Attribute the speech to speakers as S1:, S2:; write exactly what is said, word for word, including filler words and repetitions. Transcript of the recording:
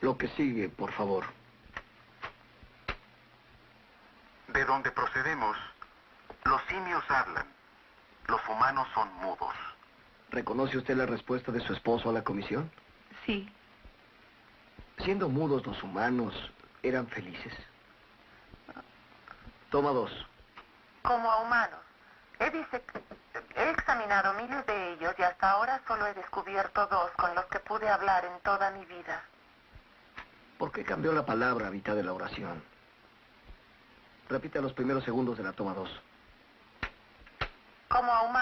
S1: Lo que sigue, por favor.
S2: De donde procedemos, los simios hablan. Los humanos son mudos.
S1: ¿Reconoce usted la respuesta de su esposo a la comisión?
S3: Sí.
S1: Siendo mudos los humanos, ¿eran felices? Toma dos.
S4: Como a humanos. He, dice, he examinado miles de ellos y hasta ahora solo he descubierto dos con los que pude hablar en toda mi vida.
S1: ¿Por qué cambió la palabra a mitad de la oración? Repita los primeros segundos de la toma dos.
S4: Como a humanos.